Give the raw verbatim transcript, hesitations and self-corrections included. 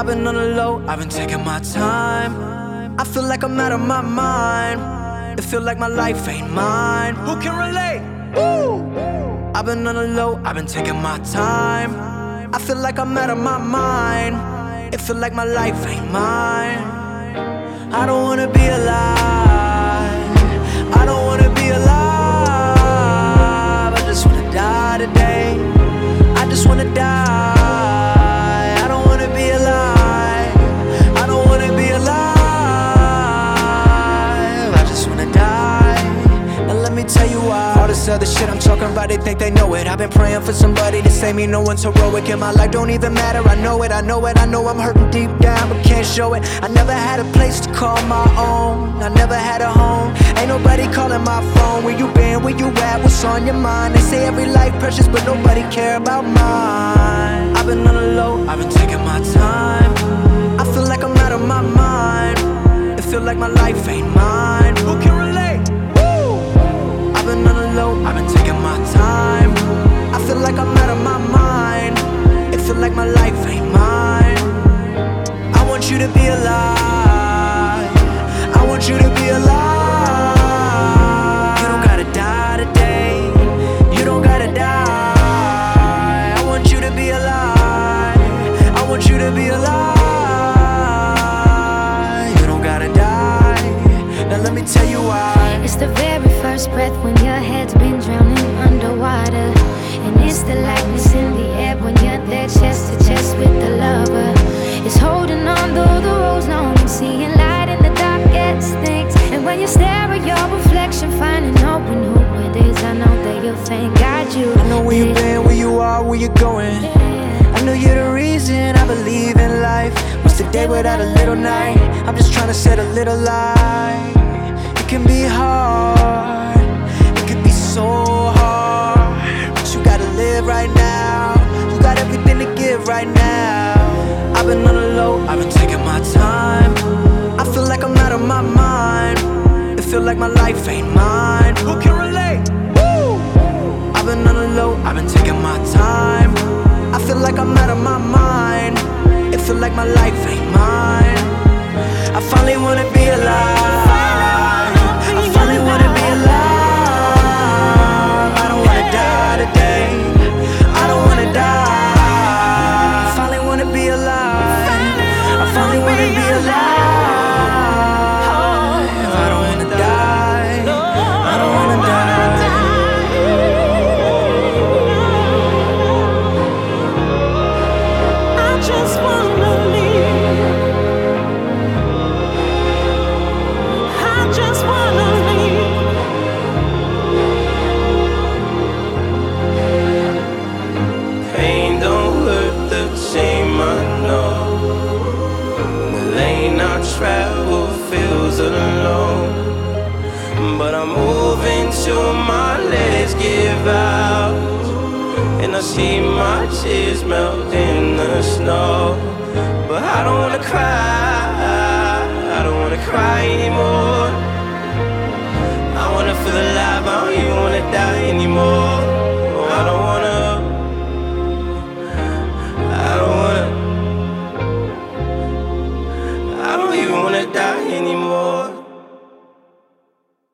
I've been on the low, I've been taking my time. I feel like I'm out of my mind. It feel like my life ain't mine. Who can relate? Woo! I've been on the low, I've been taking my time. I feel like I'm out of my mind. It feel like my life ain't mine. I don't wanna be alive. I don't wanna be alive. I just wanna die today. I just wanna die. I don't wanna be alive. I don't wanna be alive. I just wanna die. Now let me tell you why. All this other shit I'm talking about, they think they know it. I've been praying for somebody to save me. No one's heroic in my life, don't even matter. I know it, I know it, I know I'm hurting deep down, but can't show it. I never had a place to call my own. I never had a home. Ain't nobody calling my phone. Where you been, where you at, what's on your mind? They say every life precious, but nobody care about mine. I've been on the low, I've been taking my time. I feel like I'm out of my mind. It feel like my life ain't mine. Who can relate? Woo! I've been on the low, I've been taking my time. I feel like I'm out of my mind. It feel like my life ain't mine. I want you to be alive. I want you to be alive. You don't gotta die today. You don't gotta die. I want you to be alive. I want you to be alive. You don't gotta die. Now let me tell you why. It's the very first breath when your head's been drowning underwater. And it's the lightness in the air when you're there chest to chest with the lover. It's holding on though the road's long and seeing light in the darkest things. And when you stare at your reflection, finding out when who it is, I know that you'll thank God you. I know where you've been, where you are, where you're going. I know you're the reason I believe in life. What's the day without a little night? I'm just trying to set a little light. It can be hard, it can be so hard, but you gotta live right now. You got everything to give right now. I've been on the low, I've been taking my time. I feel like I'm out of my mind. It feel like my life ain't mine. Who can relate? Woo! I've been on the low, I've been taking my time. I feel like I'm out of my mind. It feel like my life ain't mine. I finally wanna be alive. I finally wanna be alive. I don't wanna die today. I don't wanna die. I finally wanna be alive. I finally wanna be alive. I don't wanna die. I don't wanna die. I just wanna leave. I just wanna leave. Pain don't hurt the same, I know. The lane I travel feels alone, but I'm moving till my legs give out, and I see my tears melt in the snow. But I don't wanna cry, I don't wanna cry anymore. I wanna feel alive, I don't even wanna die anymore.